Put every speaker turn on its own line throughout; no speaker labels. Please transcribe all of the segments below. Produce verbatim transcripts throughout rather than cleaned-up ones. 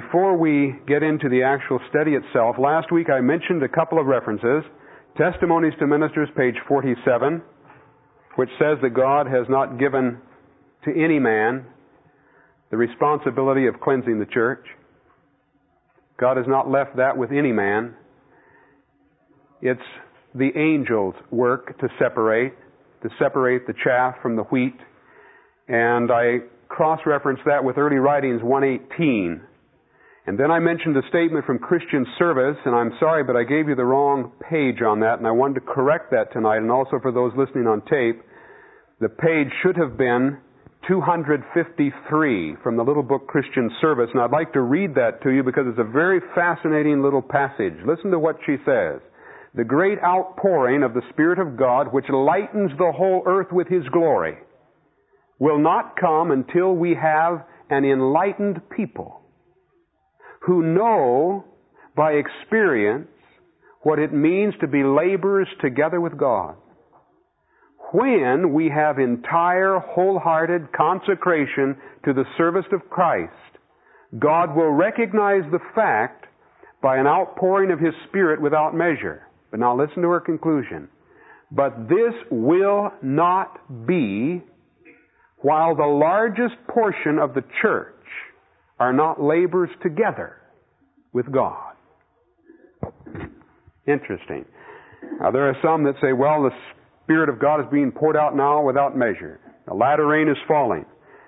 before we get into the actual study itself, last week I mentioned a couple of references. Testimonies to Ministers, page forty-seven, which says that God has not given to any man the responsibility of cleansing the church. God has not left that with any man. It's the angels' work to separate, to separate the chaff from the wheat. And I cross-referenced that with Early Writings one eighteen. And then I mentioned a statement from Christian Service, and I'm sorry, but I gave you the wrong page on that, and I wanted to correct that tonight, and also for those listening on tape. The page should have been two fifty-three from the little book Christian Service, and I'd like to read that to you because it's a very fascinating little passage. Listen to what she says. The great outpouring of the Spirit of God, which lightens the whole earth with His glory, will not come until we have an enlightened people who know by experience what it means to be laborers together with God. When we have entire, wholehearted consecration to the service of Christ, God will recognize the fact by an outpouring of His Spirit without measure. But now listen to her conclusion. But this will not be while the largest portion of the church are not laborers together with God. Interesting. Now there are some that say, well, the Spirit of God is being poured out now without measure. The latter rain is falling.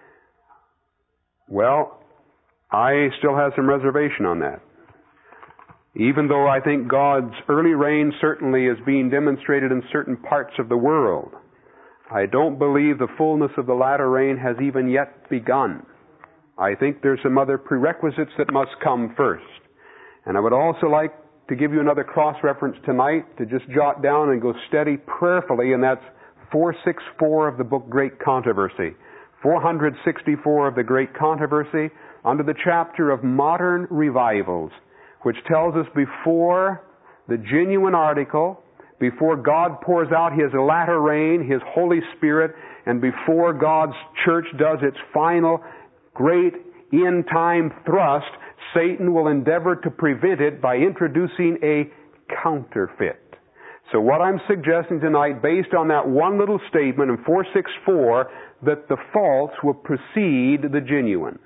Well, I still have some reservation on that. Even though I think God's early rain certainly is being demonstrated in certain parts of the world, I don't believe the fullness of the latter rain has even yet begun. I think there's some other prerequisites that must come first. And I would also like to give you another cross-reference tonight to just jot down and go steady prayerfully, and that's four sixty-four of the book Great Controversy. four sixty-four of the Great Controversy under the chapter of Modern Revivals, which tells us before the genuine article, before God pours out His latter rain, His Holy Spirit, and before God's church does its final great end-time thrust, Satan will endeavor to prevent it by introducing a counterfeit. So what I'm suggesting tonight, based on that one little statement in four sixty-four, that the false will precede the genuine.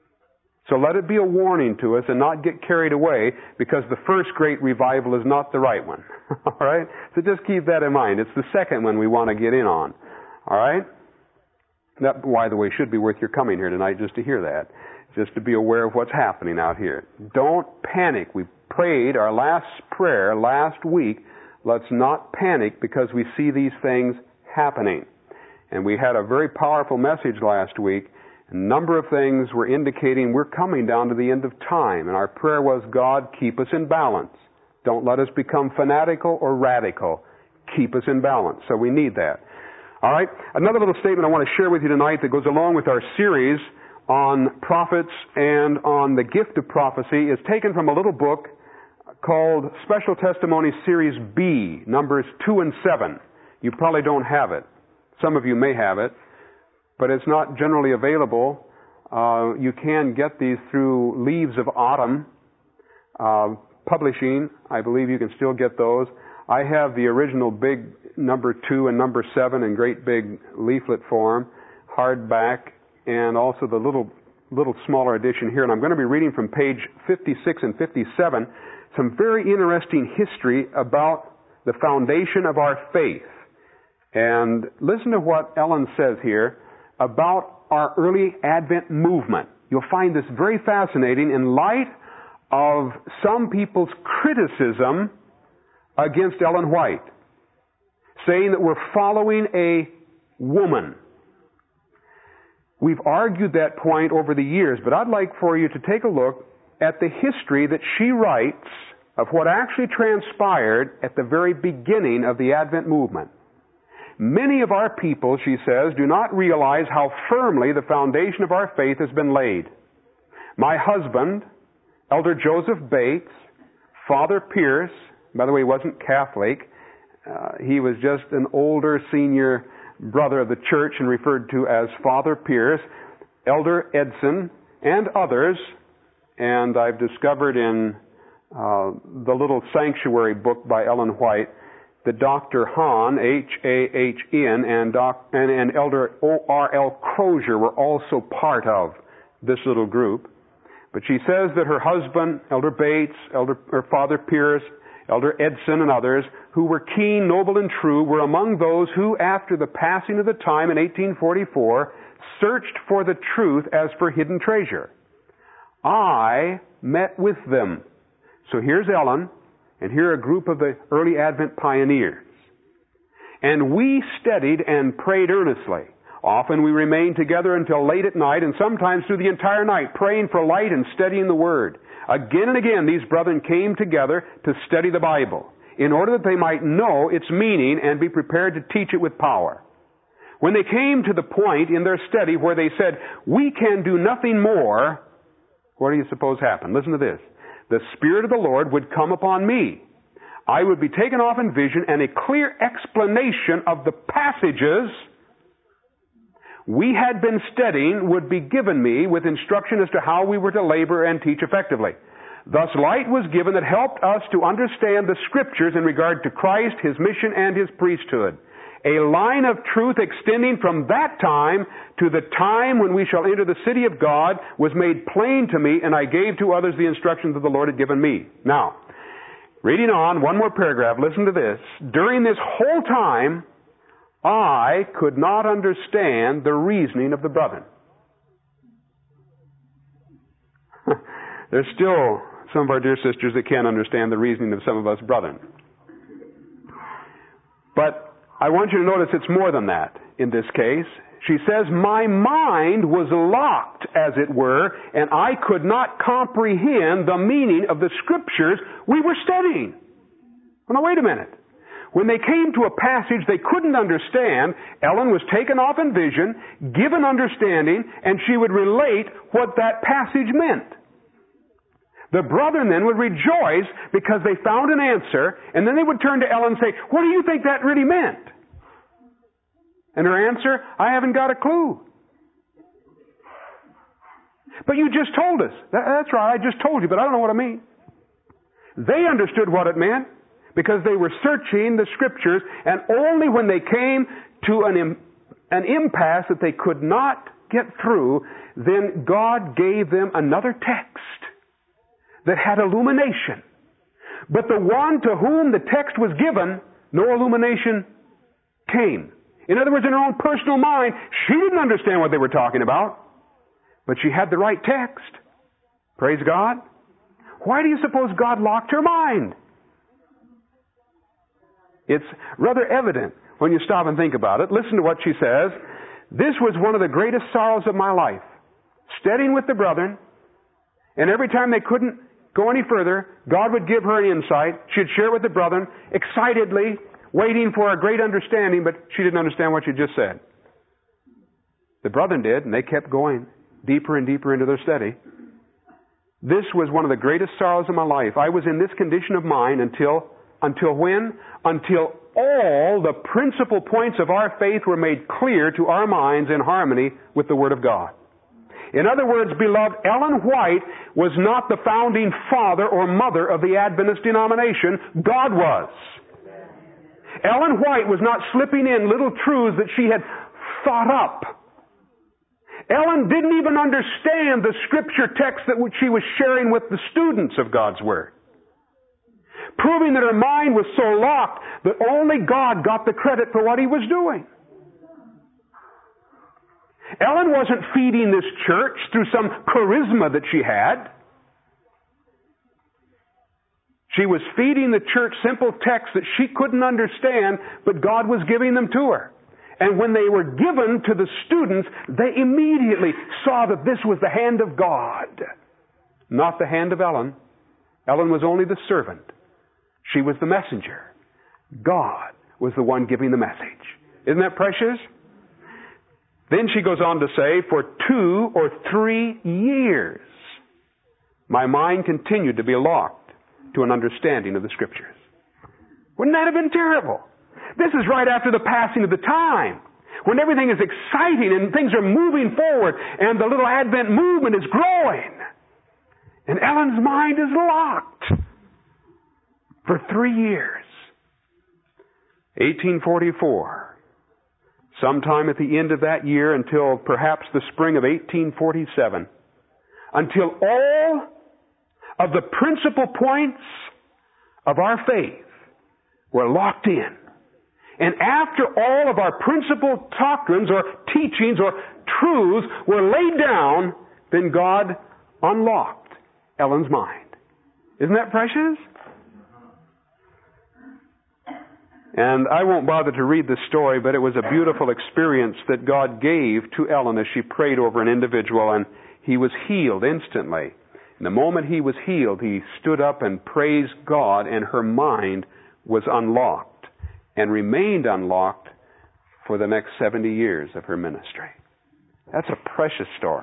So let it be a warning to us and not get carried away because the first great revival is not the right one. All right? So just keep that in mind. It's the second one we want to get in on. All right? That, by the way, should be worth your coming here tonight just to hear that. Just to be aware of what's happening out here. Don't panic. We prayed our last prayer last week. Let's not panic because we see these things happening. And we had a very powerful message last week. A number of things were indicating we're coming down to the end of time. And our prayer was, God, keep us in balance. Don't let us become fanatical or radical. Keep us in balance. So we need that. All right. Another little statement I want to share with you tonight that goes along with our series on prophets and on the gift of prophecy is taken from a little book called Special Testimony Series B, numbers two and seven. You probably don't have it. Some of you may have it, but it's not generally available. Uh, you can get these through Leaves of Autumn uh, Publishing. I believe you can still get those. I have the original big number two and number seven in great big leaflet form, hardback, and also the little little smaller edition here. And I'm going to be reading from page fifty-six and fifty-seven some very interesting history about the foundation of our faith. And listen to what Ellen says here about our early Advent movement. You'll find this very fascinating in light of some people's criticism against Ellen White, saying that we're following a woman. We've argued that point over the years, but I'd like for you to take a look at the history that she writes of what actually transpired at the very beginning of the Advent movement. Many of our people, she says, do not realize how firmly the foundation of our faith has been laid. My husband, Elder Joseph Bates, Father Pierce, by the way, he wasn't Catholic. Uh, he was just an older senior brother of the church and referred to as Father Pierce, Elder Edson, and others, and I've discovered in uh, the little sanctuary book by Ellen White that Doctor Hahn, H A H N, and, Doc, and, and Elder O R L Crozier were also part of this little group. But she says that her husband, Elder Bates, Elder, her Father Pierce, Elder Edson, and others, who were keen, noble, and true, were among those who, after the passing of the time in eighteen forty-four, searched for the truth as for hidden treasure. I met with them. So here's Ellen, and here are a group of the early Advent pioneers. And we studied and prayed earnestly. Often we remained together until late at night, and sometimes through the entire night, praying for light and studying the Word. Again and again, these brethren came together to study the Bible, in order that they might know its meaning and be prepared to teach it with power. When they came to the point in their study where they said, "We can do nothing more," what do you suppose happened? Listen to this. The Spirit of the Lord would come upon me. I would be taken off in vision, and a clear explanation of the passages we had been studying would be given me with instruction as to how we were to labor and teach effectively. Thus light was given that helped us to understand the Scriptures in regard to Christ, His mission, and His priesthood. A line of truth extending from that time to the time when we shall enter the city of God was made plain to me, and I gave to others the instructions that the Lord had given me. Now, reading on, one more paragraph, listen to this. During this whole time, I could not understand the reasoning of the brethren. There's still some of our dear sisters that can't understand the reasoning of some of us brethren. But I want you to notice it's more than that in this case. She says, my mind was locked, as it were, and I could not comprehend the meaning of the Scriptures we were studying. Well, now wait a minute. When they came to a passage they couldn't understand, Ellen was taken off in vision, given understanding, and she would relate what that passage meant. The brethren then would rejoice because they found an answer, and then they would turn to Ellen and say, what do you think that really meant? And her answer, I haven't got a clue. But you just told us. That's right, I just told you, but I don't know what it means. They understood what it meant because they were searching the Scriptures, and only when they came to an, an impasse that they could not get through, then God gave them another text that had illumination. But the one to whom the text was given, no illumination came. In other words, in her own personal mind, she didn't understand what they were talking about, but she had the right text. Praise God. Why do you suppose God locked her mind? It's rather evident when you stop and think about it. Listen to what she says. This was one of the greatest sorrows of my life. Studying with the brethren, and every time they couldn't go any further, God would give her an insight. She'd share it with the brethren, excitedly, waiting for a great understanding, but she didn't understand what she just said. The brethren did, and they kept going deeper and deeper into their study. This was one of the greatest sorrows of my life. I was in this condition of mind until, until when? Until all the principal points of our faith were made clear to our minds in harmony with the Word of God. In other words, beloved, Ellen White was not the founding father or mother of the Adventist denomination. God was. Ellen White was not slipping in little truths that she had thought up. Ellen didn't even understand the Scripture text that she was sharing with the students of God's Word, proving that her mind was so locked that only God got the credit for what He was doing. Ellen wasn't feeding this church through some charisma that she had. She was feeding the church simple texts that she couldn't understand, but God was giving them to her. And when they were given to the students, they immediately saw that this was the hand of God, not the hand of Ellen. Ellen was only the servant. She was the messenger. God was the one giving the message. Isn't that precious? Then she goes on to say, for two or three years, my mind continued to be locked to an understanding of the Scriptures. Wouldn't that have been terrible? This is right after the passing of the time, when everything is exciting and things are moving forward and the little Advent movement is growing. And Ellen's mind is locked for three years. eighteen forty-four. Sometime at the end of that year until perhaps the spring of eighteen forty-seven. Until all of the principal points of our faith were locked in. And after all of our principal doctrines or teachings or truths were laid down, then God unlocked Ellen's mind. Isn't that precious? And I won't bother to read the story, but it was a beautiful experience that God gave to Ellen as she prayed over an individual, and he was healed instantly. And the moment he was healed, he stood up and praised God, and her mind was unlocked and remained unlocked for the next seventy years of her ministry. That's a precious story.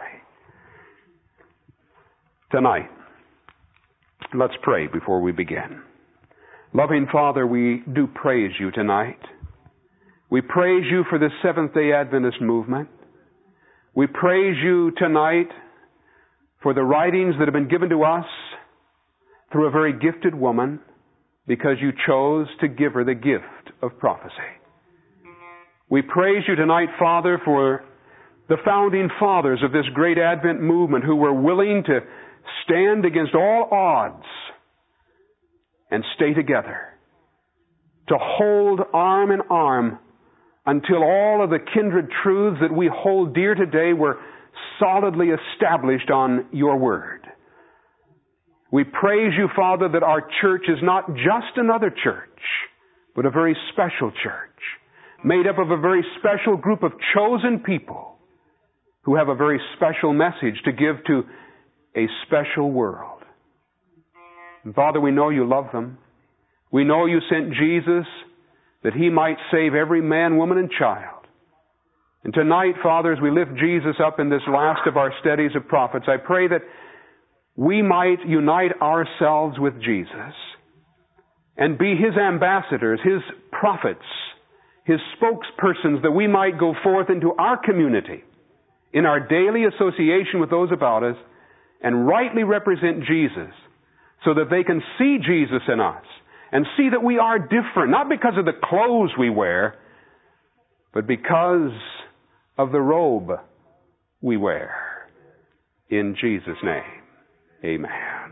Tonight, let's pray before we begin. Loving Father, we do praise you tonight. We praise you for the Seventh-day Adventist movement. We praise you tonight for the writings that have been given to us through a very gifted woman, because you chose to give her the gift of prophecy. We praise you tonight, Father, for the founding fathers of this great Advent movement who were willing to stand against all odds and stay together, to hold arm in arm until all of the kindred truths that we hold dear today were solidly established on your word. We praise you, Father, that our church is not just another church, but a very special church, made up of a very special group of chosen people who have a very special message to give to a special world. And Father, we know you love them. We know you sent Jesus that he might save every man, woman, and child. And tonight, Father, as we lift Jesus up in this last of our studies of prophets, I pray that we might unite ourselves with Jesus and be his ambassadors, his prophets, his spokespersons, that we might go forth into our community in our daily association with those about us and rightly represent Jesus so that they can see Jesus in us and see that we are different, not because of the clothes we wear, but because of the robe we wear. In Jesus' name. Amen.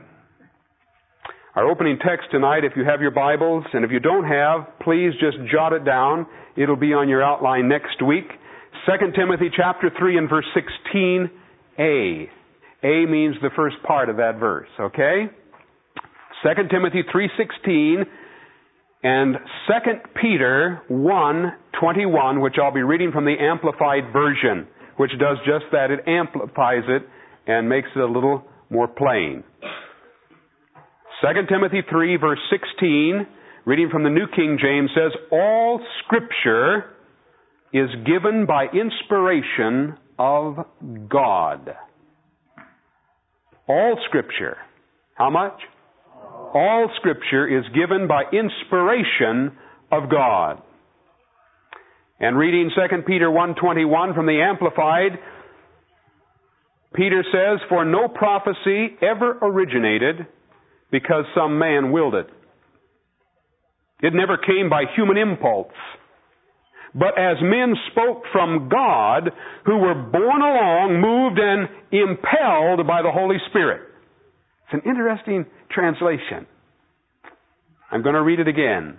Our opening text tonight, if you have your Bibles, and if you don't have, please just jot it down. It'll be on your outline next week. Second Timothy chapter three and verse sixteen a. A means the first part of that verse, okay? Second Timothy three sixteen and Second Peter one twenty-one, which I'll be reading from the Amplified Version, which does just that. It amplifies it and makes it a little more plain. Second Timothy three, verse sixteen, reading from the New King James, says, all Scripture is given by inspiration of God. All Scripture. How much? All Scripture is given by inspiration of God. And reading Second Peter one twenty-one from the Amplified, Peter says, for no prophecy ever originated because some man willed it. It never came by human impulse, but as men spoke from God, who were borne along, moved and impelled by the Holy Spirit. It's an interesting translation. I'm going to read it again.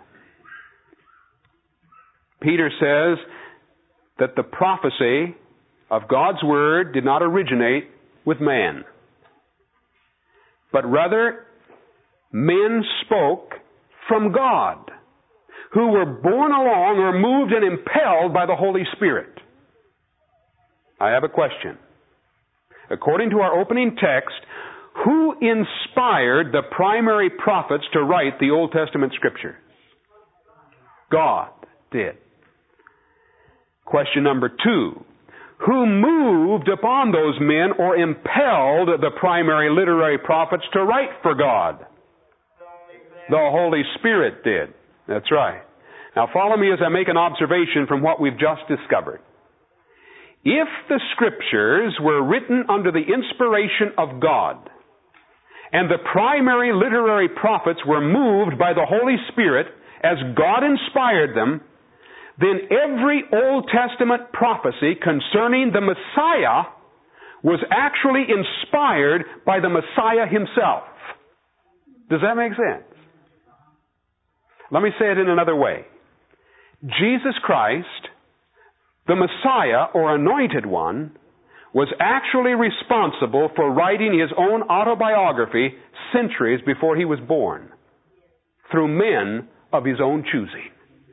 Peter says that the prophecy of God's Word did not originate with man, but rather men spoke from God, who were borne along or moved and impelled by the Holy Spirit. I have a question. According to our opening text, who inspired the primary prophets to write the Old Testament Scriptures? God did. Question number two. Who moved upon those men or impelled the primary literary prophets to write for God? The Holy Spirit did. That's right. Now follow me as I make an observation from what we've just discovered. If the Scriptures were written under the inspiration of God, and the primary literary prophets were moved by the Holy Spirit as God inspired them, then every Old Testament prophecy concerning the Messiah was actually inspired by the Messiah himself. Does that make sense? Let me say it in another way. Jesus Christ, the Messiah or Anointed One, was actually responsible for writing his own autobiography centuries before he was born, through men of his own choosing.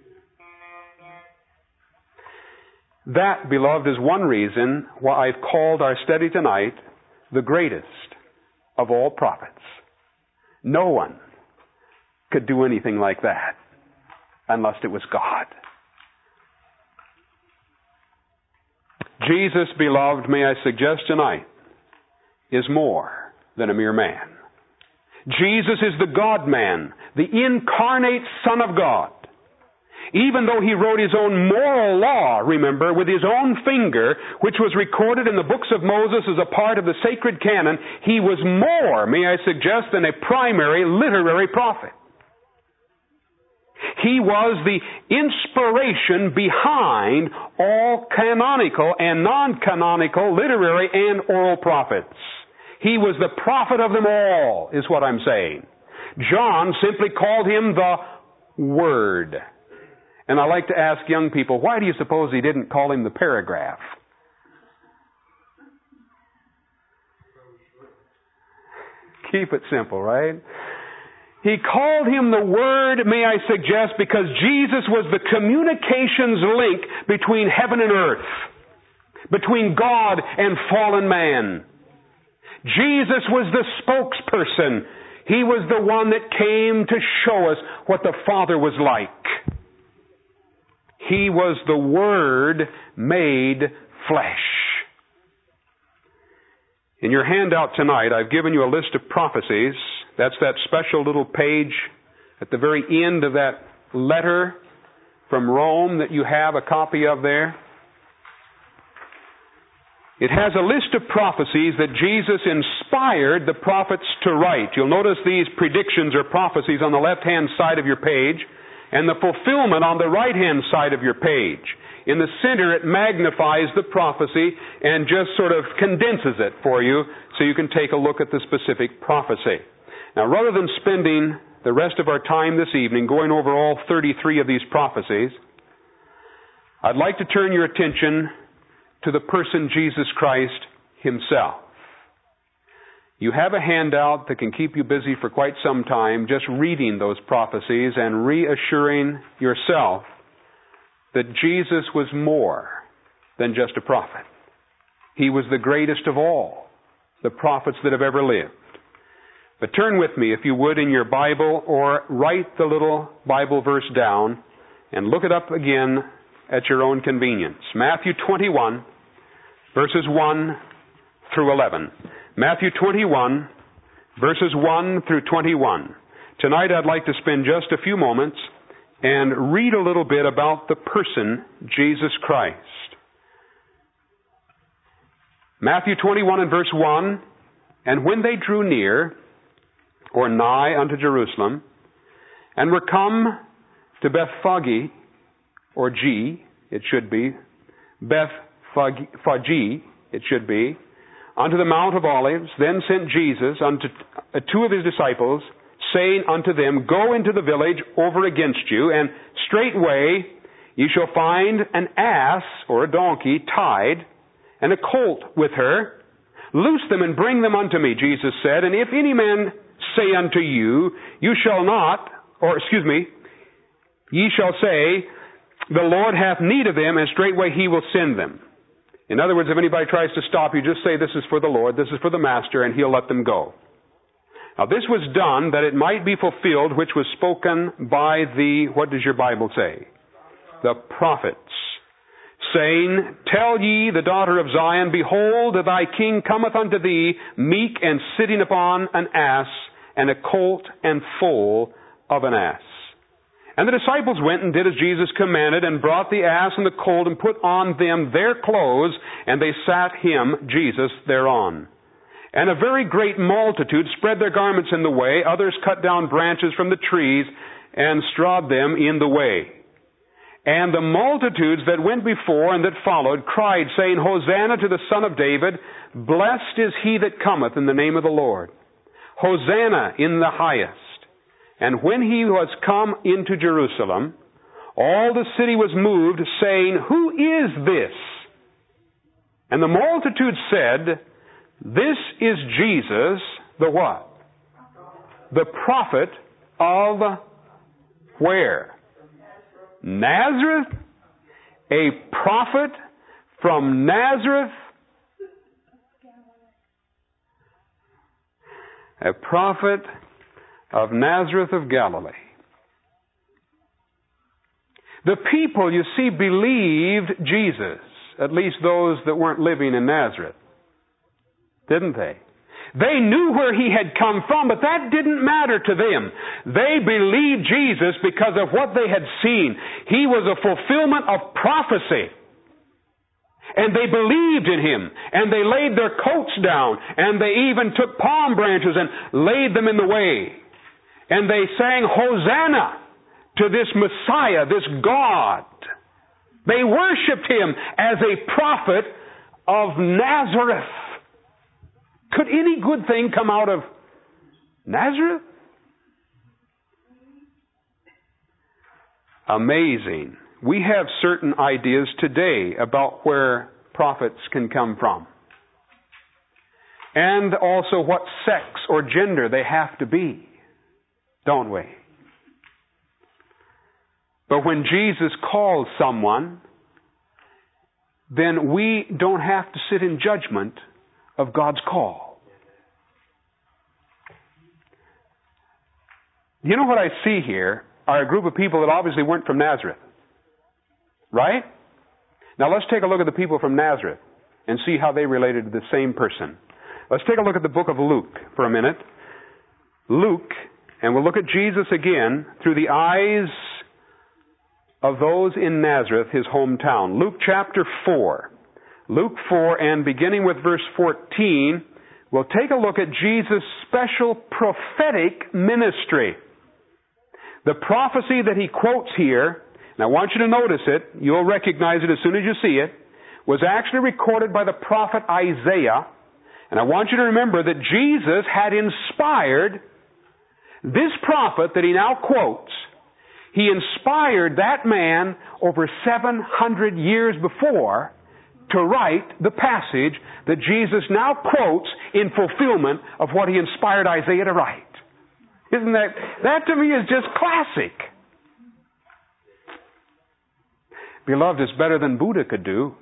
That, beloved, is one reason why I've called our study tonight the greatest of all prophets. No one could do anything like that unless it was God. Jesus, beloved, may I suggest tonight, is more than a mere man. Jesus is the God-man, the incarnate Son of God. Even though he wrote his own moral law, remember, with his own finger, which was recorded in the books of Moses as a part of the sacred canon, he was more, may I suggest, than a primary literary prophet. He was the inspiration behind all canonical and non-canonical literary and oral prophets. He was the prophet of them all, is what I'm saying. John simply called him the Word. And I like to ask young people, why do you suppose he didn't call him the paragraph? Keep it simple, right? He called him the Word, may I suggest, because Jesus was the communications link between heaven and earth, between God and fallen man. Jesus was the spokesperson. He was the one that came to show us what the Father was like. He was the Word made flesh. In your handout tonight, I've given you a list of prophecies. That's that special little page at the very end of that letter from Rome that you have a copy of there. It has a list of prophecies that Jesus inspired the prophets to write. You'll notice these predictions or prophecies on the left-hand side of your page, and the fulfillment on the right-hand side of your page. In the center, it magnifies the prophecy and just sort of condenses it for you so you can take a look at the specific prophecy. Now, rather than spending the rest of our time this evening going over all thirty-three of these prophecies, I'd like to turn your attention to the person Jesus Christ himself. You have a handout that can keep you busy for quite some time just reading those prophecies and reassuring yourself that Jesus was more than just a prophet. He was the greatest of all the prophets that have ever lived. But turn with me, if you would, in your Bible, or write the little Bible verse down and look it up again at your own convenience. Matthew twenty-one, verses one through eleven. Matthew twenty-one, verses one through twenty-one. Tonight I'd like to spend just a few moments and read a little bit about the person, Jesus Christ. Matthew twenty-one and verse one, and when they drew near, or nigh unto Jerusalem, and were come to Bethphage, or G, it should be, Bethphage, it should be, unto the Mount of Olives, then sent Jesus unto two of his disciples, saying unto them, Go into the village over against you, and straightway ye shall find an ass, or a donkey, tied, and a colt with her. Loose them and bring them unto me, Jesus said, and if any man say unto you, you shall not, or excuse me, ye shall say, the Lord hath need of them, and straightway he will send them. In other words, if anybody tries to stop you, just say, this is for the Lord, this is for the Master, and he'll let them go. Now this was done that it might be fulfilled, which was spoken by the, what does your Bible say? The prophets, saying, Tell ye the daughter of Zion, Behold, thy king cometh unto thee, meek and sitting upon an ass, and a colt and foal of an ass. And the disciples went and did as Jesus commanded, and brought the ass and the colt, and put on them their clothes, and they sat him, Jesus, thereon. And a very great multitude spread their garments in the way. Others cut down branches from the trees and strawed them in the way. And the multitudes that went before and that followed cried, saying, Hosanna to the Son of David. Blessed is he that cometh in the name of the Lord. Hosanna in the highest. And when he was come into Jerusalem, all the city was moved, saying, Who is this? And the multitude said, This is Jesus, the what? The prophet of where? Nazareth? A prophet from Nazareth? A prophet of Nazareth of Galilee. The people, you see, believed Jesus, at least those that weren't living in Nazareth. Didn't they? They knew where he had come from, but that didn't matter to them. They believed Jesus because of what they had seen. He was a fulfillment of prophecy. And they believed in him. And they laid their coats down. And they even took palm branches and laid them in the way. And they sang, Hosanna to this Messiah, this God. They worshipped him as a prophet of Nazareth. Could any good thing come out of Nazareth? Amazing. We have certain ideas today about where prophets can come from. And also what sex or gender they have to be. Don't we? But when Jesus calls someone, then we don't have to sit in judgment of God's call. You know what I see here are a group of people that obviously weren't from Nazareth. Right? Now let's take a look at the people from Nazareth and see how they related to the same person. Let's take a look at the book of Luke for a minute. Luke, and we'll look at Jesus again through the eyes of those in Nazareth, his hometown. Luke chapter four. Luke four, and beginning with verse fourteen, we'll take a look at Jesus' special prophetic ministry. The prophecy that he quotes here, and I want you to notice it, you'll recognize it as soon as you see it, was actually recorded by the prophet Isaiah. And I want you to remember that Jesus had inspired this prophet that he now quotes. He inspired that man over seven hundred years before to write the passage that Jesus now quotes in fulfillment of what he inspired Isaiah to write. Isn't that, that to me is just classic. Beloved, it's better than Buddha could do.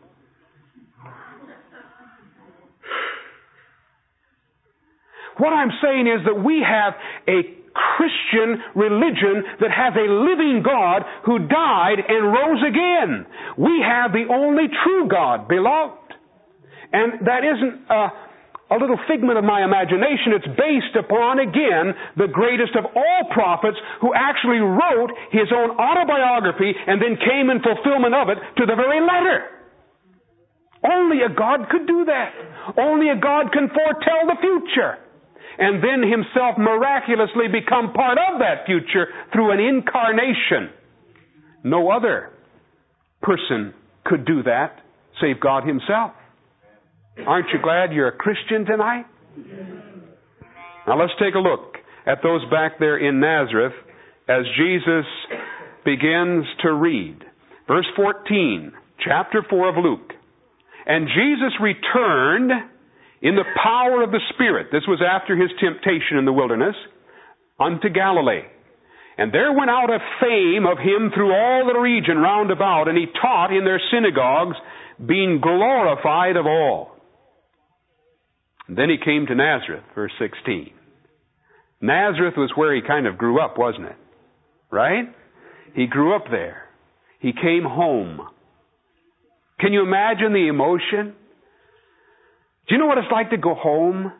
What I'm saying is that we have a Christian religion that has a living God who died and rose again. We have the only true God, beloved. And that isn't a, a little figment of my imagination. It's based upon, again, the greatest of all prophets who actually wrote his own autobiography and then came in fulfillment of it to the very letter. Only a God could do that. Only a God can foretell the future. And then himself miraculously become part of that future through an incarnation. No other person could do that save God himself. Aren't you glad you're a Christian tonight? Now let's take a look at those back there in Nazareth as Jesus begins to read. Verse fourteen, chapter four of Luke. And Jesus returned in the power of the Spirit. This was after his temptation in the wilderness, unto Galilee. And there went out a fame of him through all the region round about, and he taught in their synagogues, being glorified of all. And then he came to Nazareth, verse sixteen. Nazareth was where he kind of grew up, wasn't it? Right? He grew up there. He came home. Can you imagine the emotion? Do you know what it's like to go home?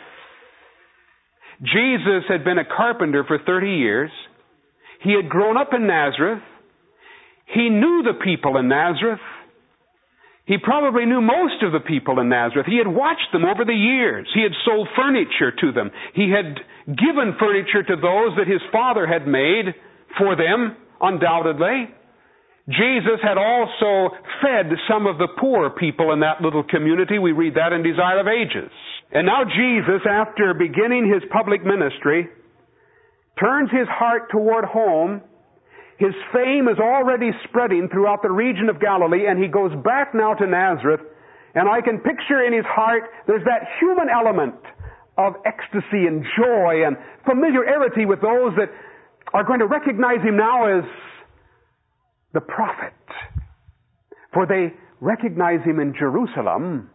Jesus had been a carpenter for thirty years. He had grown up in Nazareth. He knew the people in Nazareth. He probably knew most of the people in Nazareth. He had watched them over the years. He had sold furniture to them. He had given furniture to those that his father had made for them, undoubtedly. Jesus had also fed some of the poor people in that little community. We read that in Desire of Ages. And now Jesus, after beginning his public ministry, turns his heart toward home. His fame is already spreading throughout the region of Galilee, and he goes back now to Nazareth. And I can picture in his heart, there's that human element of ecstasy and joy and familiarity with those that are going to recognize him now as the prophet. For they recognize him in Jerusalem.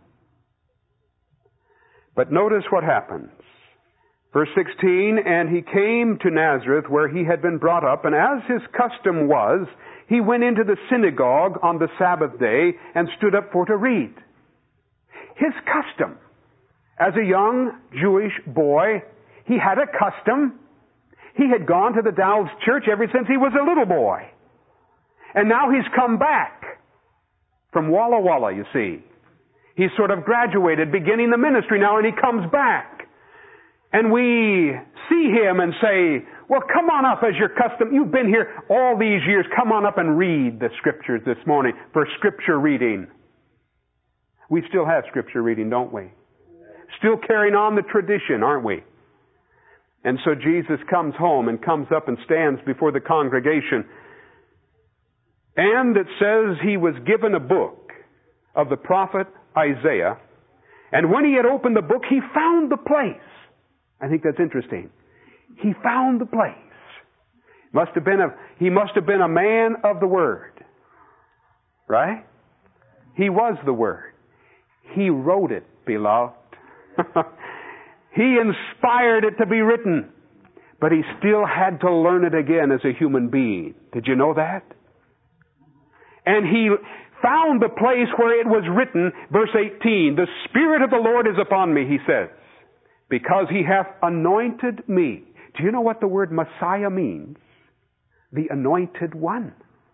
But notice what happens. Verse sixteen, and he came to Nazareth where he had been brought up, and as his custom was, he went into the synagogue on the Sabbath day and stood up for to read. His custom. As a young Jewish boy, he had a custom. He had gone to the Dow's church ever since he was a little boy. And now he's come back from Walla Walla, you see. He's sort of graduated, beginning the ministry now, and he comes back. And we see him and say, well, come on up as your custom. You've been here all these years. Come on up and read the Scriptures this morning for Scripture reading. We still have Scripture reading, don't we? Still carrying on the tradition, aren't we? And so Jesus comes home and comes up and stands before the congregation. And it says he was given a book of the prophet Isaiah. And when he had opened the book, he found the place. I think that's interesting. He found the place. Must have been a, he must have been a man of the Word. Right? He was the Word. He wrote it, beloved. He inspired it to be written. But he still had to learn it again as a human being. Did you know that? And he found the place where it was written, verse eighteen, the Spirit of the Lord is upon me, he says, because he hath anointed me. Do you know what the word Messiah means? The anointed one.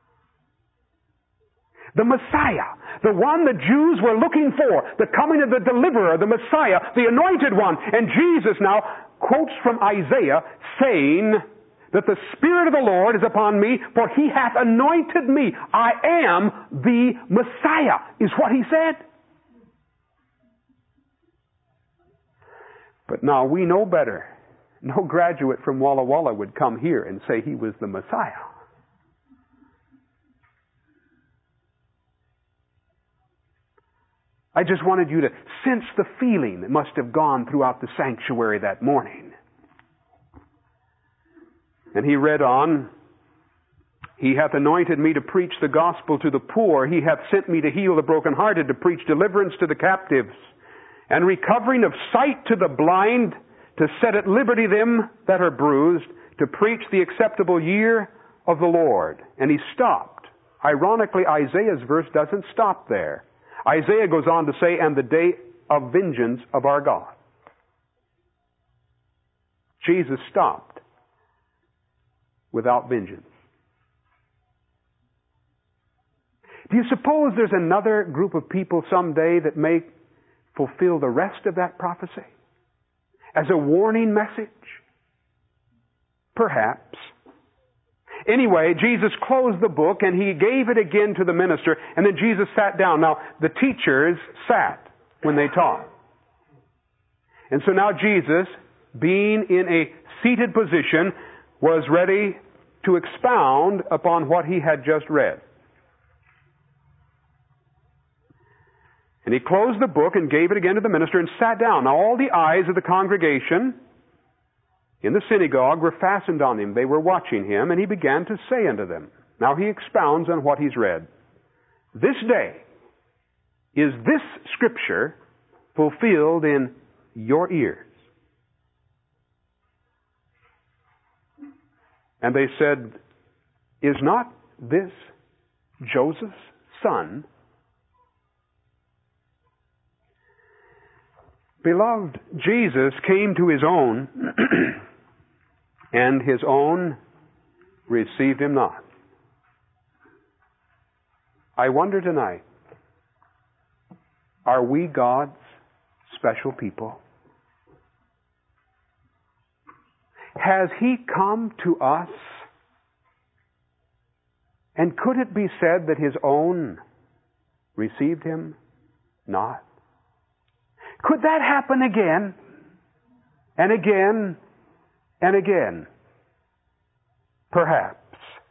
The Messiah. The one the Jews were looking for. The coming of the deliverer, the Messiah, the anointed one. And Jesus now quotes from Isaiah saying that the Spirit of the Lord is upon me, for he hath anointed me. I am the Messiah, is what he said. But now we know better. No graduate from Walla Walla would come here and say he was the Messiah. I just wanted you to sense the feeling that must have gone throughout the sanctuary that morning. And he read on, he hath anointed me to preach the gospel to the poor. He hath sent me to heal the brokenhearted, to preach deliverance to the captives, and recovering of sight to the blind, to set at liberty them that are bruised, to preach the acceptable year of the Lord. And he stopped. Ironically, Isaiah's verse doesn't stop there. Isaiah goes on to say, and the day of vengeance of our God. Jesus stopped without vengeance. Do you suppose there's another group of people someday that may fulfill the rest of that prophecy as a warning message? Perhaps. Anyway, Jesus closed the book and he gave it again to the minister, and then Jesus sat down. Now, the teachers sat when they taught. And so now Jesus, being in a seated position, was ready to expound upon what he had just read. And he closed the book and gave it again to the minister and sat down. Now all the eyes of the congregation in the synagogue were fastened on him. They were watching him, and he began to say unto them. Now he expounds on what he's read. This day is this scripture fulfilled in your ears. And they said, is not this Joseph's son? Beloved, Jesus came to his own, and his own received him not. I wonder tonight, Are we God's special people? Has He come to us? And could it be said that His own received Him not? Could that happen again and again and again? Perhaps.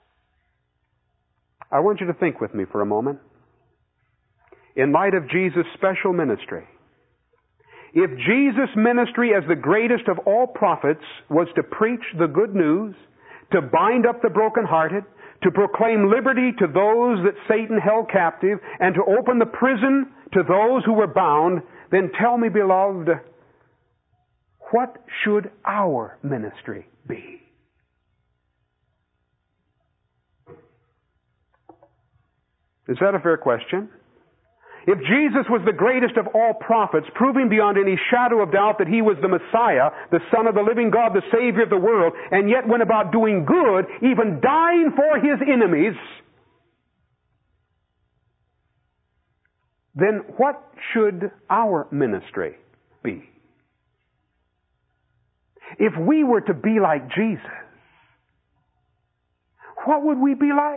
I want you to think with me for a moment. In light of Jesus' special ministry, if Jesus' ministry as the greatest of all prophets was to preach the good news, to bind up the brokenhearted, to proclaim liberty to those that Satan held captive, and to open the prison to those who were bound, then tell me, beloved, what should our ministry be? Is that a fair question? If Jesus was the greatest of all prophets, proving beyond any shadow of doubt that He was the Messiah, the Son of the living God, the Savior of the world, and yet went about doing good, even dying for His enemies, then what should our ministry be? If we were to be like Jesus, what would we be like?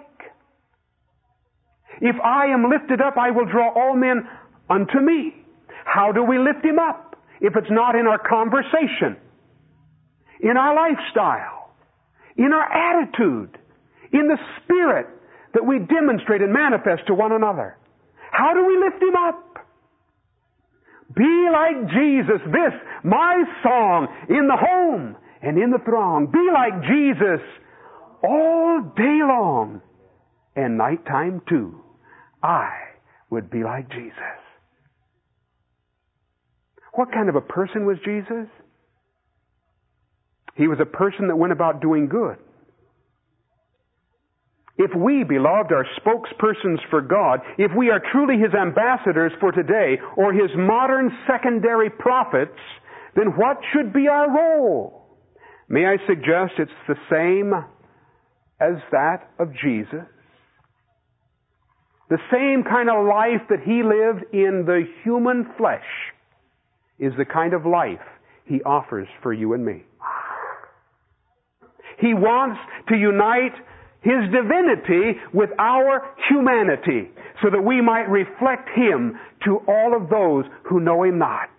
If I am lifted up, I will draw all men unto me. How do we lift Him up? If it's not in our conversation, in our lifestyle, in our attitude, in the spirit that we demonstrate and manifest to one another. How do we lift Him up? Be like Jesus. This, my song, in the home and in the throng. Be like Jesus all day long and nighttime too. I would be like Jesus. What kind of a person was Jesus? He was a person that went about doing good. If we, beloved, are spokespersons for God, if we are truly His ambassadors for today, or His modern secondary prophets, then what should be our role? May I suggest it's the same as that of Jesus? The same kind of life that He lived in the human flesh is the kind of life He offers for you and me. He wants to unite His divinity with our humanity so that we might reflect Him to all of those who know Him not.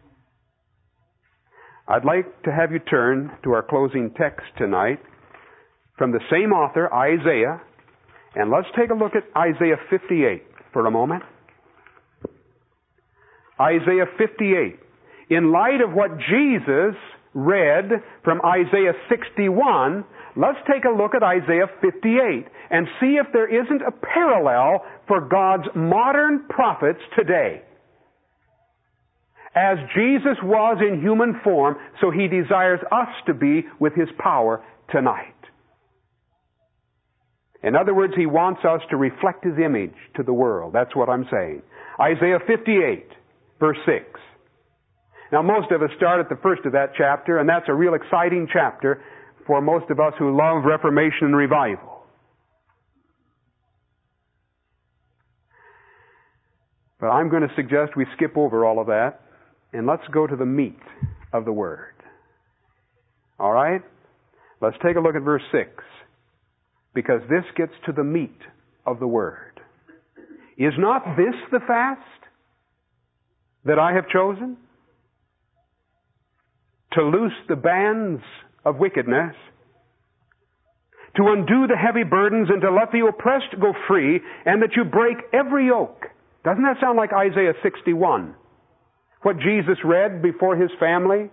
I'd like to have you turn to our closing text tonight from the same author, Isaiah. And let's take a look at Isaiah fifty-eight for a moment. Isaiah fifty-eight. In light of what Jesus read from Isaiah sixty-one, let's take a look at Isaiah fifty-eight and see if there isn't a parallel for God's modern prophets today. As Jesus was in human form, so He desires us to be with His power tonight. In other words, He wants us to reflect His image to the world. That's what I'm saying. Isaiah fifty-eight, verse six. Now, most of us start at the first of that chapter, and that's a real exciting chapter for most of us who love Reformation and revival. But I'm going to suggest we skip over all of that, and let's go to the meat of the Word. All right? Let's take a look at verse six. Because this gets to the meat of the Word. Is not this the fast that I have chosen? To loose the bands of wickedness, to undo the heavy burdens, and to let the oppressed go free, and that you break every yoke. Doesn't that sound like Isaiah sixty-one? What Jesus read before His family?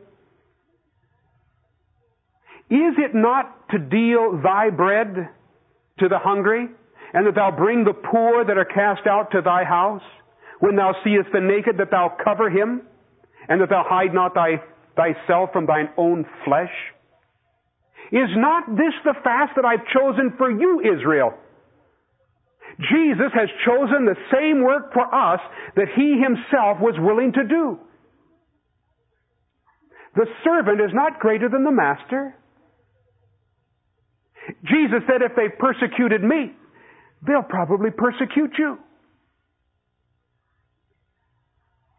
Is it not to deal thy bread to the hungry, and that thou bring the poor that are cast out to thy house? When thou seest the naked, that thou cover him, and that thou hide not thy, thyself from thine own flesh? Is not this the fast that I've chosen for you, Israel? Jesus has chosen the same work for us that He Himself was willing to do. The servant is not greater than the master. Jesus said, if they persecuted me, they'll probably persecute you.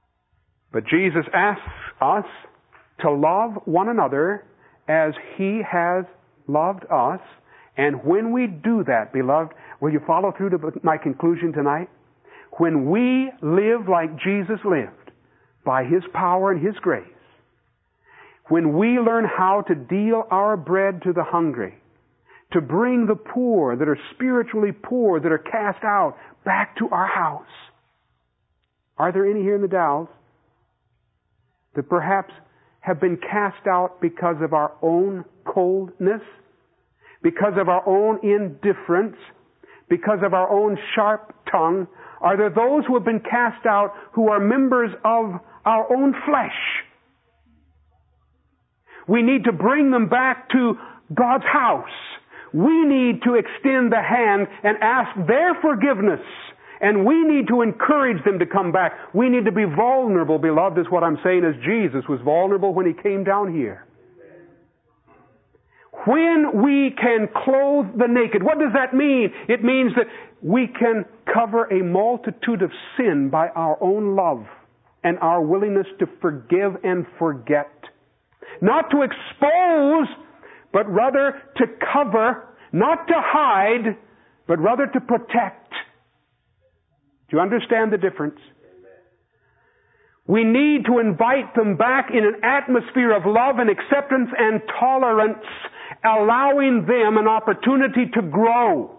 But Jesus asks us to love one another as He has loved us. And when we do that, beloved, will you follow through to my conclusion tonight? When we live like Jesus lived, by His power and His grace, when we learn how to deal our bread to the hungry, to bring the poor that are spiritually poor, that are cast out, back to our house. Are there any here in the Dalles that perhaps have been cast out because of our own coldness, because of our own indifference, because of our own sharp tongue? Are there those who have been cast out who are members of our own flesh? We need to bring them back to God's house. We need to extend the hand and ask their forgiveness. And we need to encourage them to come back. We need to be vulnerable, beloved, is what I'm saying, as Jesus was vulnerable when He came down here. When we can clothe the naked, what does that mean? It means that we can cover a multitude of sin by our own love and our willingness to forgive and forget. Not to expose, but rather to cover, not to hide, but rather to protect. Do you understand the difference? We need to invite them back in an atmosphere of love and acceptance and tolerance, allowing them an opportunity to grow,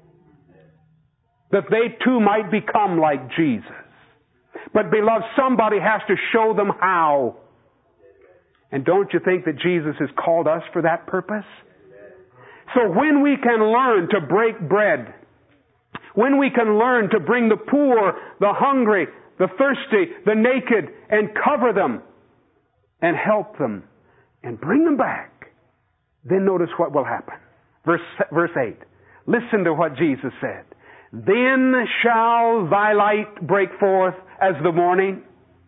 that they too might become like Jesus. But beloved, somebody has to show them how. And don't you think that Jesus has called us for that purpose? So when we can learn to break bread, when we can learn to bring the poor, the hungry, the thirsty, the naked, and cover them, and help them, and bring them back, then notice what will happen. Verse, verse eight. Listen to what Jesus said. Then shall thy light break forth as the morning.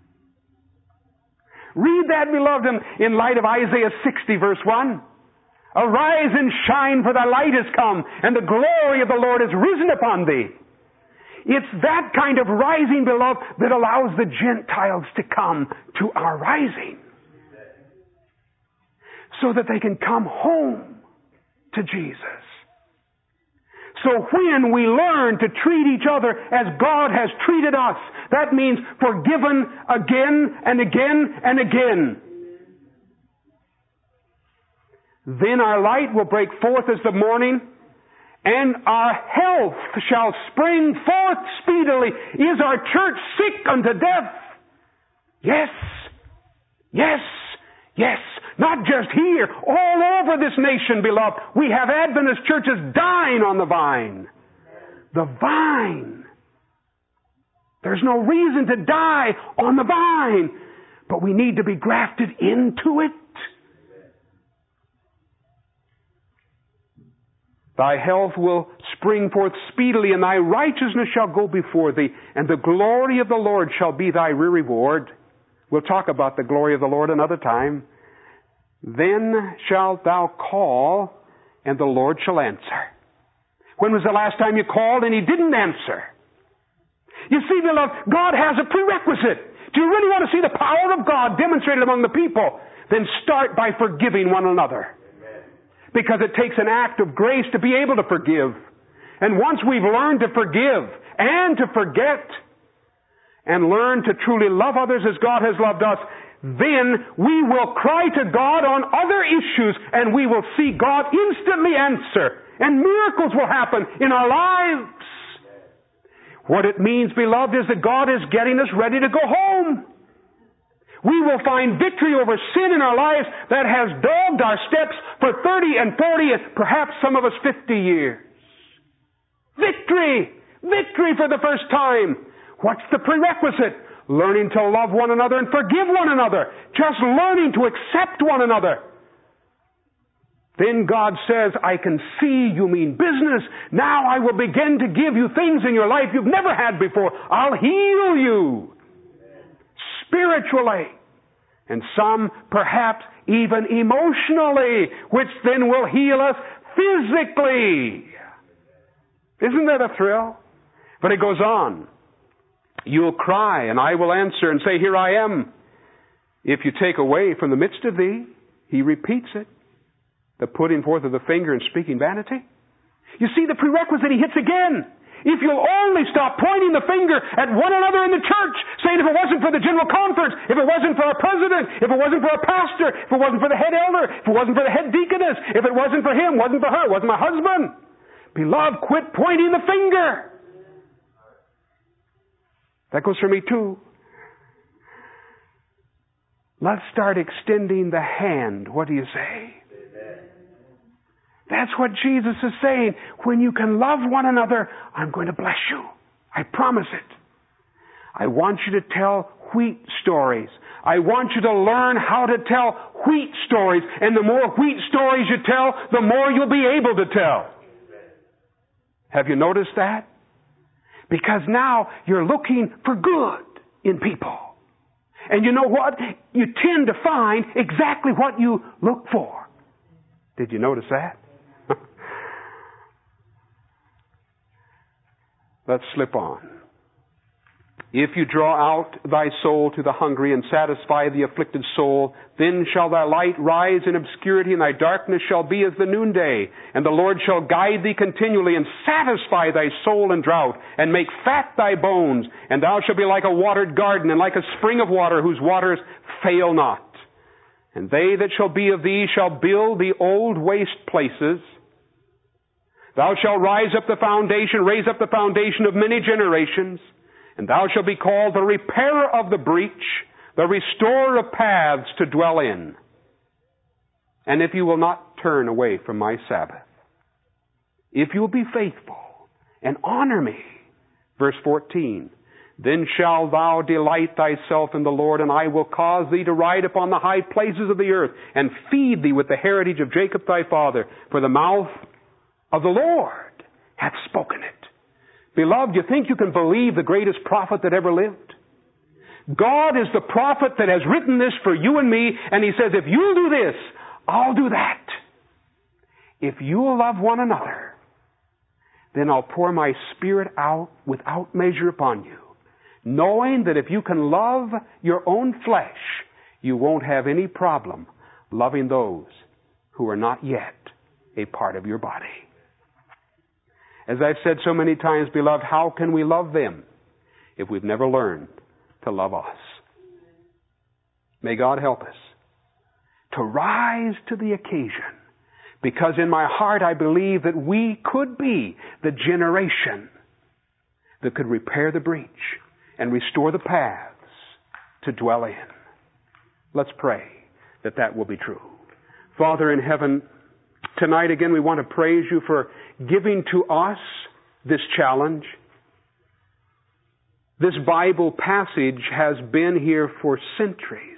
Read that, beloved, in light of Isaiah sixty, verse one. Arise and shine, for thy light is come, and the glory of the Lord is risen upon thee. It's that kind of rising, beloved, that allows the Gentiles to come to our rising, so that they can come home to Jesus. So when we learn to treat each other as God has treated us, that means forgiven again and again and again. Then our light will break forth as the morning, and our health shall spring forth speedily. Is our church sick unto death? Yes. Yes. Yes. Not just here, all over this nation, beloved. We have Adventist churches dying on the vine. The vine. There's no reason to die on the vine, but we need to be grafted into it. Thy health will spring forth speedily, and thy righteousness shall go before thee, and the glory of the Lord shall be thy reward. We'll talk about the glory of the Lord another time. Then shalt thou call, and the Lord shall answer. When was the last time you called and He didn't answer? You see, beloved, God has a prerequisite. Do you really want to see the power of God demonstrated among the people? Then start by forgiving one another. Because it takes an act of grace to be able to forgive. And once we've learned to forgive and to forget, and learn to truly love others as God has loved us, then we will cry to God on other issues, and we will see God instantly answer, and miracles will happen in our lives. What it means, beloved, is that God is getting us ready to go home. We will find victory over sin in our lives that has dogged our steps for thirty and forty and perhaps some of us fifty years. Victory! Victory for the first time. What's the prerequisite? Learning to love one another and forgive one another. Just learning to accept one another. Then God says, I can see you mean business. Now I will begin to give you things in your life you've never had before. I'll heal you. Spiritually. And some perhaps even emotionally, which then will heal us physically. Isn't that a thrill? But it goes on You'll cry, and I will answer and say, Here I am. If you take away from the midst of thee, he repeats it, the putting forth of the finger and speaking vanity. You see the prerequisite he hits again. If you'll only stop pointing the finger at one another in the church, saying if it wasn't for the general conference, if it wasn't for our president, if it wasn't for our pastor, if it wasn't for the head elder, if it wasn't for the head deaconess, if it wasn't for him, wasn't for her, wasn't my husband. Beloved, quit pointing the finger. That goes for me too. Let's start extending the hand. What do you say? That's what Jesus is saying. When you can love one another, I'm going to bless you. I promise it. I want you to tell wheat stories. I want you to learn how to tell wheat stories. And the more wheat stories you tell, the more you'll be able to tell. Have you noticed that? Because now you're looking for good in people. And you know what? You tend to find exactly what you look for. Did you notice that? Let's slip on. If you draw out thy soul to the hungry and satisfy the afflicted soul, then shall thy light rise in obscurity, and thy darkness shall be as the noonday. And the Lord shall guide thee continually, and satisfy thy soul in drought, and make fat thy bones. And thou shalt be like a watered garden, and like a spring of water, whose waters fail not. And they that shall be of thee shall build the old waste places. Thou shalt rise up the foundation, raise up the foundation of many generations. And thou shalt be called the repairer of the breach, the restorer of paths to dwell in. And if you will not turn away from my Sabbath, if you will be faithful and honor me, verse fourteen, then shalt thou delight thyself in the Lord, and I will cause thee to ride upon the high places of the earth, and feed thee with the heritage of Jacob thy father, for the mouth of the Lord hath spoken it. Beloved, you think you can believe the greatest prophet that ever lived? God is the prophet that has written this for you and me, and he says, if you'll do this, I'll do that. If you'll love one another, then I'll pour my Spirit out without measure upon you, knowing that if you can love your own flesh, you won't have any problem loving those who are not yet a part of your body. As I've said so many times, beloved, how can we love them if we've never learned to love us? May God help us to rise to the occasion, because in my heart I believe that we could be the generation that could repair the breach and restore the paths to dwell in. Let's pray that that will be true. Father in heaven, tonight again we want to praise you for giving to us this challenge. This Bible passage has been here for centuries,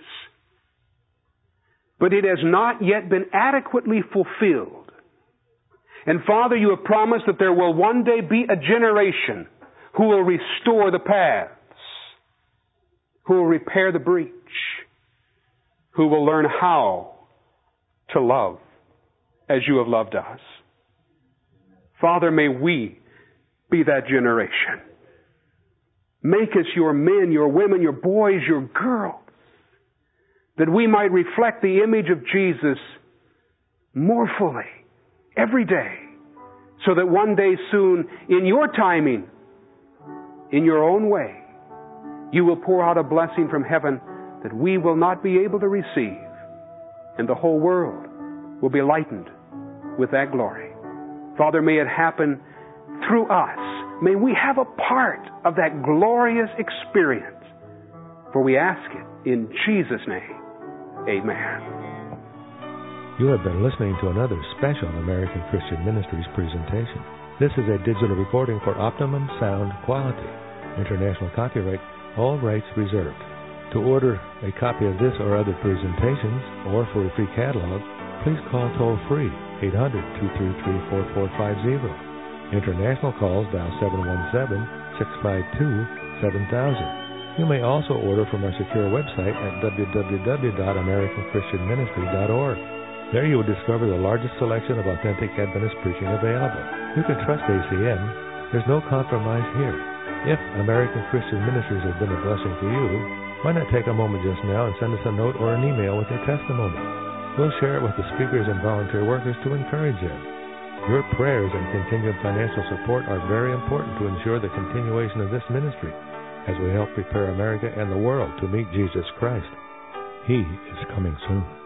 but it has not yet been adequately fulfilled. And Father, you have promised that there will one day be a generation who will restore the paths, who will repair the breach, who will learn how to love as you have loved us. Father, may we be that generation. Make us your men, your women, your boys, your girls, that we might reflect the image of Jesus more fully every day, so that one day soon, in your timing, in your own way, you will pour out a blessing from heaven that we will not be able to receive, and the whole world will be lightened with that glory. Father, may it happen through us. May we have a part of that glorious experience. For we ask it in Jesus' name. Amen.
You have been listening to another special American Christian Ministries presentation. This is a digital recording for optimum sound quality. International copyright, all rights reserved. To order a copy of this or other presentations, or for a free catalog, please call toll-free eight hundred, two three three, four four five zero. International calls dial seven one seven, six five two, seven thousand. You may also order from our secure website at w w w dot american christian ministry dot org. There you will discover the largest selection of authentic Adventist preaching available. You can trust A C M. There's no compromise here. If American Christian Ministries has been a blessing to you, why not take a moment just now and send us a note or an email with your testimony? We'll share it with the speakers and volunteer workers to encourage them. Your prayers and continued financial support are very important to ensure the continuation of this ministry as we help prepare America and the world to meet Jesus Christ. He is coming soon.